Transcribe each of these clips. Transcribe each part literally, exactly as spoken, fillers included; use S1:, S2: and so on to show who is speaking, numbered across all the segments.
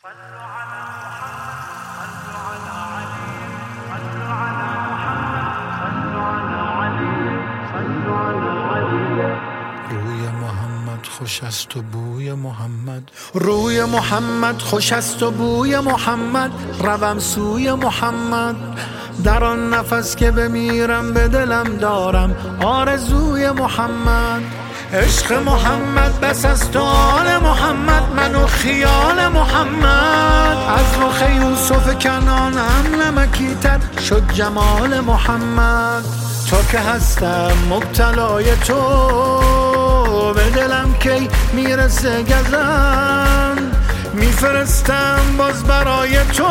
S1: صلوا على محمد، صلوا على علي، صلوا على محمد، صلوا على علي، صلوا على علي.
S2: روی محمد خوش است و بوی محمد، روی محمد خوش است و بوی محمد. روم سوی محمد، در آن نفس که بمیرم به دلم دارم آرزوی محمد. عشق محمد بس است و آل محمد، من و خیال محمد. از رخ یوسف کنانم نمکی تر شد جمال محمد. تا که هستم مبتلای تو، به دلم کی میرسه گزن، میفرستم باز برای تو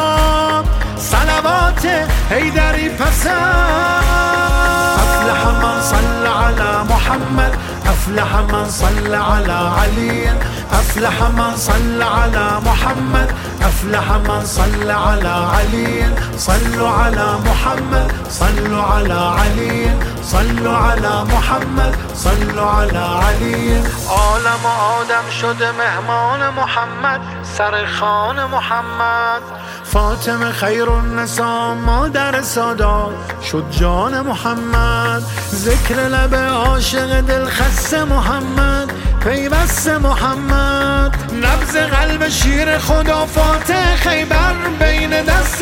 S2: صلوات حیدری پسند. افلح من صلى على محمد، افلح من صلى على علي، افلح من صلى على محمد، افلح من صلى على علي. صلوا على محمد، صلوا على علي، صلوا على محمد، صلوا على علي. عالم آدم شده مهمان محمد، سر خوان محمد. فاطمه خیر النساء مادر سادات شد جان محمد. ذکر لب عاشق دل خسته محمد، پیوست محمد. نبض قلب شیر خدا فاتح خیبر بین دست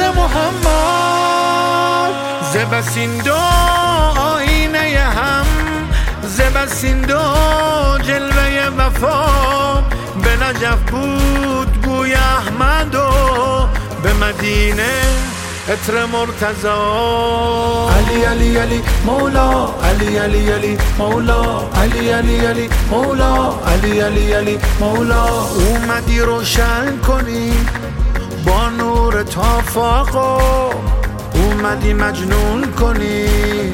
S2: محمد. زبسین دو آینه هم، زبسین دو جلوه وفا. به نجف بود بوی احمد و به مدینه عطر مرتضا. علی علی علی مولا، علی علی علی مولا، علی علی علی مولا، علی علی علی مولا. اومدی روشن کنی با نور تافاقو، اومدی مجنون کنی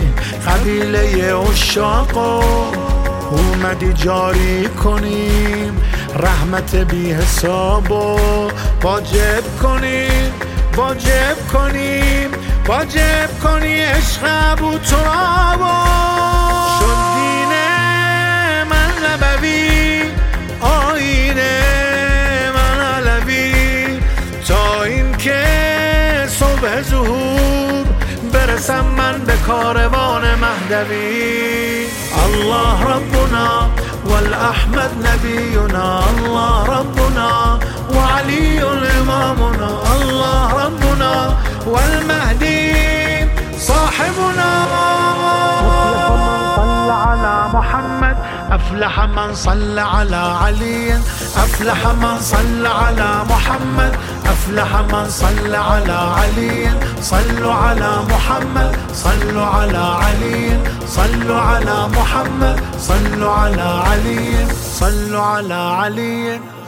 S2: قبیله عشاقو، اومدی جاری کنیم رحمت بی حسابو. واجب کنیم واجب کنیم واجب کنی عشق ابو ترابو. شد دین من نبوی، آینه من علوی، تا این که صبح ظهور برسم من به کاروان مهدوی. الله ربنا والأحمد نبينا، الله ربنا وعلي إمامنا، الله ربنا والمهدي صاحبنا. أفلح من صلى على علي، أفلح من صلى على محمد، أفلح من صلى على علي. صلوا على محمد، صلوا على علي، صلوا على محمد، صلوا على علي، صلوا على علي.